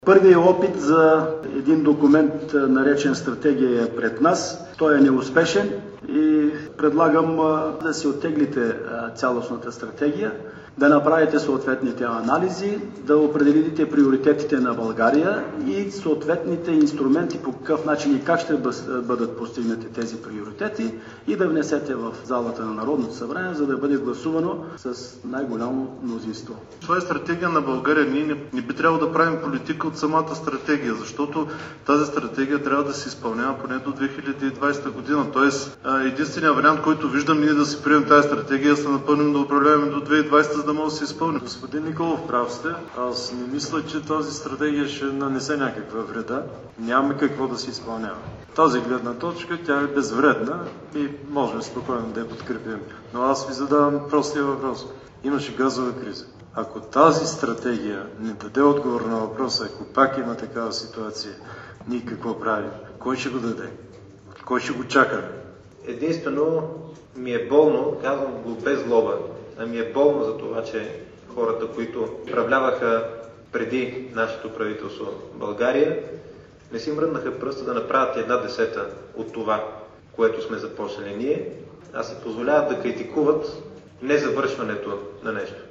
Първият опит за един документ, наречен стратегия, е пред нас. Той е неуспешен и предлагам да си оттеглите цялостната стратегия, да направите съответните анализи, да определите приоритетите на България и съответните инструменти по какъв начин и как ще бъдат постигнати тези приоритети и да внесете в залата на Народното събрание, за да бъде гласувано с най-голямо мнозинство. Това е стратегия на България. Ние не би трябвало да правим политика от самата стратегия, защото тази стратегия трябва да се изпълнява поне до 2020 година. Тоест, единственият вариант, който виждам ние да си приемем тази стратегия, се напълним да управляваме до 2020, за да може да се изпълни. Господин Николов, прав сте. Аз не мисля, че тази стратегия ще нанесе някаква вреда. Няма какво да се изпълнява. Тази гледна точка, тя е безвредна и можем спокойно да я подкрепим. Но аз ви задавам простия въпрос. Имаше газова криза. Ако тази стратегия не даде отговор на въпроса, ако пак има такава ситуация, ние какво правим? Кой ще го даде? Кой ще го чакаме? Единствено ми е болно, казвам го без злоба, ми е болно за това, че хората, които управляваха преди нашето правителство в България, не си мръднаха пръста да направят 1/10 от това, което сме започнали ние, а се позволяват да критикуват незавършването на нещо.